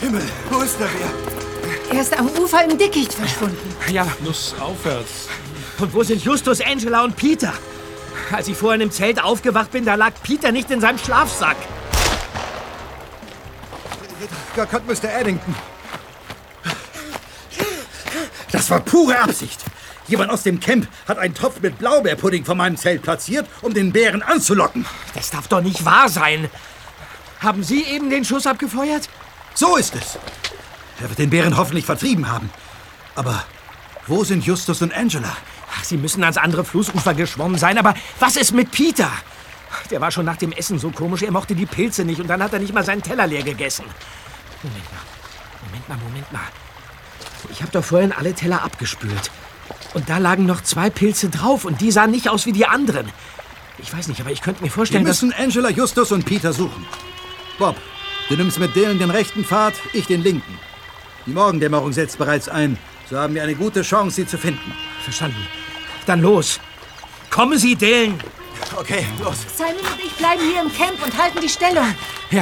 Himmel, wo ist der Bär? Er ist am Ufer im Dickicht verschwunden. Ja. Flussaufwärts. Und wo sind Justus, Angela und Peter? Als ich vorhin im Zelt aufgewacht bin, da lag Peter nicht in seinem Schlafsack. Gott, Mr. Addington. Das war pure Absicht. Jemand aus dem Camp hat einen Topf mit Blaubeerpudding vor meinem Zelt platziert, um den Bären anzulocken. Das darf doch nicht wahr sein. Haben Sie eben den Schuss abgefeuert? So ist es. Er wird den Bären hoffentlich vertrieben haben. Aber wo sind Justus und Angela? Ach, Sie müssen ans andere Flussufer geschwommen sein, aber was ist mit Peter? Der war schon nach dem Essen so komisch, er mochte die Pilze nicht und dann hat er nicht mal seinen Teller leer gegessen. Moment mal. Ich habe doch vorhin alle Teller abgespült. Und da lagen noch 2 Pilze drauf und die sahen nicht aus wie die anderen. Ich weiß nicht, aber ich könnte mir vorstellen, Wir müssen Angela, Justus und Peter suchen. Bob, du nimmst mit Dylan den rechten Pfad, ich den linken. Die Morgendämmerung setzt bereits ein. So haben wir eine gute Chance, sie zu finden. Verstanden. Dann los. Kommen Sie, Dylan. Okay, los. Simon und ich bleiben hier im Camp und halten die Stellung. Ja.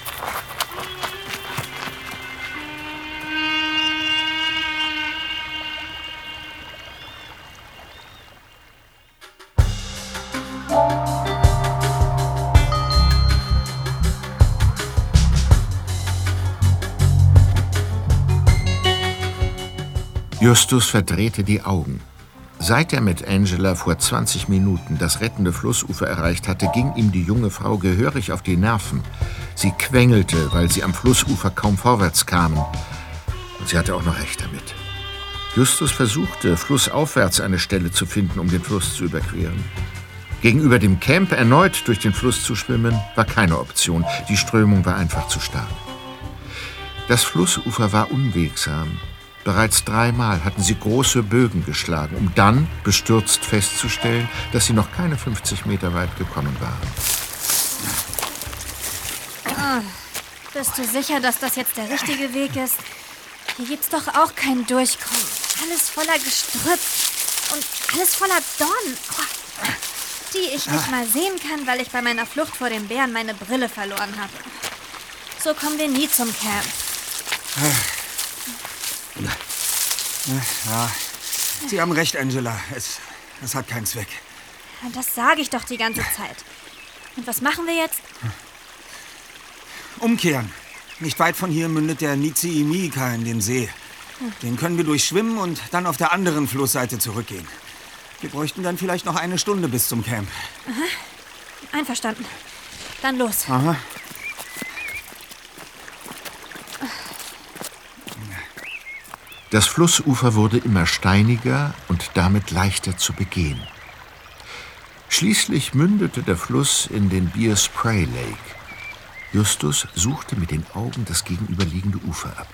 Justus verdrehte die Augen. Seit er mit Angela vor 20 Minuten das rettende Flussufer erreicht hatte, ging ihm die junge Frau gehörig auf die Nerven. Sie quengelte, weil sie am Flussufer kaum vorwärts kamen. Und sie hatte auch noch recht damit. Justus versuchte, flussaufwärts eine Stelle zu finden, um den Fluss zu überqueren. Gegenüber dem Camp erneut durch den Fluss zu schwimmen, war keine Option. Die Strömung war einfach zu stark. Das Flussufer war unwegsam. Bereits 3-mal hatten sie große Bögen geschlagen, um dann bestürzt festzustellen, dass sie noch keine 50 Meter weit gekommen waren. Bist du sicher, dass das jetzt der richtige Weg ist? Hier gibt's doch auch kein Durchkommen. Alles voller Gestrüpp und alles voller Dornen, die ich nicht mal sehen kann, weil ich bei meiner Flucht vor dem Bären meine Brille verloren habe. So kommen wir nie zum Camp. Ja, Sie haben recht, Angela. Es hat keinen Zweck. Das sage ich doch die ganze Zeit. Und was machen wir jetzt? Umkehren. Nicht weit von hier mündet der Niziimika in den See. Den können wir durchschwimmen und dann auf der anderen Flussseite zurückgehen. Wir bräuchten dann vielleicht noch 1 Stunde bis zum Camp. Aha. Einverstanden. Dann los. Aha. Das Flussufer wurde immer steiniger und damit leichter zu begehen. Schließlich mündete der Fluss in den Bear Spray Lake. Justus suchte mit den Augen das gegenüberliegende Ufer ab.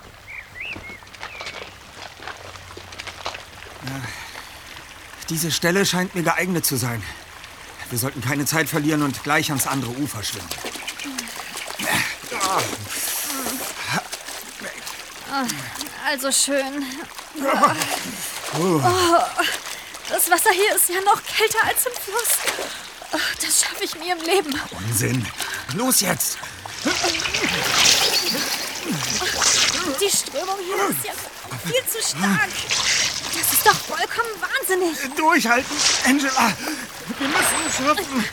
Diese Stelle scheint mir geeignet zu sein. Wir sollten keine Zeit verlieren und gleich ans andere Ufer schwimmen. Also schön. Das Wasser hier ist ja noch kälter als im Fluss. Das schaffe ich nie im Leben. Unsinn. Los jetzt! Die Strömung hier ist ja viel zu stark. Das ist doch vollkommen wahnsinnig. Durchhalten, Angela! Wir müssen es schaffen.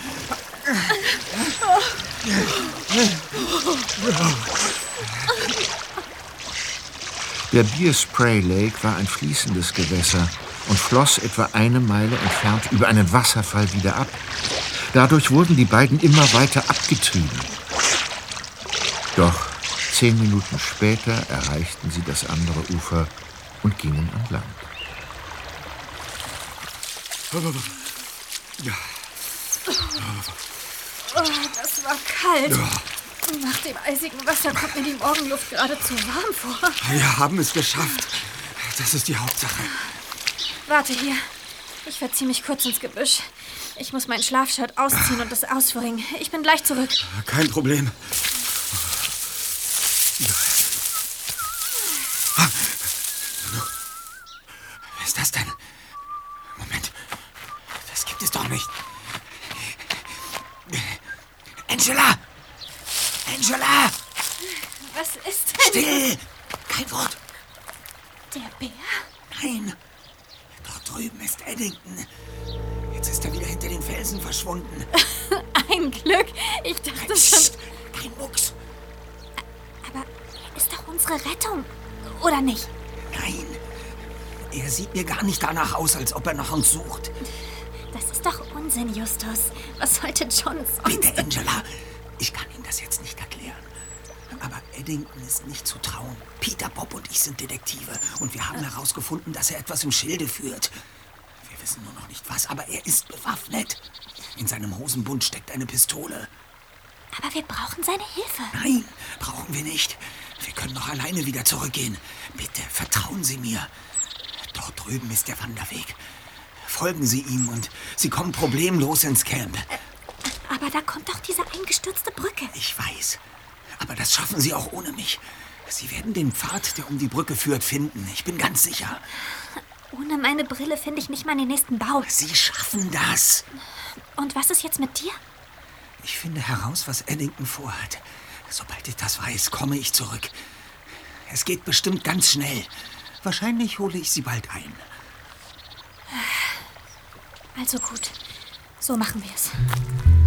Der Bear Spray Lake war ein fließendes Gewässer und floss etwa 1 Meile entfernt über einen Wasserfall wieder ab. Dadurch wurden die beiden immer weiter abgetrieben. Doch 10 Minuten später erreichten sie das andere Ufer und gingen an Land. Das war kalt. Nach dem eisigen Wasser kommt mir die Morgenluft geradezu warm vor. Wir haben es geschafft. Das ist die Hauptsache. Warte hier. Ich verziehe mich kurz ins Gebüsch. Ich muss mein Schlafshirt ausziehen und es auswringen. Ich bin gleich zurück. Kein Problem. Was ist das denn? Moment. Das gibt es doch nicht. Angela! Angela! Was ist denn? Still! Kein Wort. Der Bär? Nein. Dort drüben ist Eddington. Jetzt ist er wieder hinter den Felsen verschwunden. Ein Glück. Ich dachte schon... Psst, kein Mucks. Aber er ist doch unsere Rettung. Oder nicht? Nein. Er sieht mir gar nicht danach aus, als ob er nach uns sucht. Das ist doch Unsinn, Justus. Was sollte John sonst... Bitte, Angela. Ich kann Ihnen das jetzt nicht erklären. Aber Eddington ist nicht zu trauen. Peter, Bob und ich sind Detektive. Und wir haben herausgefunden, dass er etwas im Schilde führt. Wir wissen nur noch nicht was, aber er ist bewaffnet. In seinem Hosenbund steckt eine Pistole. Aber wir brauchen seine Hilfe. Nein, brauchen wir nicht. Wir können noch alleine wieder zurückgehen. Bitte, vertrauen Sie mir. Dort drüben ist der Wanderweg. Folgen Sie ihm und Sie kommen problemlos ins Camp. Aber da kommt doch diese eingestürzte Brücke. Ich weiß. Aber das schaffen Sie auch ohne mich. Sie werden den Pfad, der um die Brücke führt, finden. Ich bin ganz sicher. Ohne meine Brille finde ich nicht mal den nächsten Baum. Sie schaffen das. Und was ist jetzt mit dir? Ich finde heraus, was Eddington vorhat. Sobald ich das weiß, komme ich zurück. Es geht bestimmt ganz schnell. Wahrscheinlich hole ich Sie bald ein. Also gut, so machen wir es.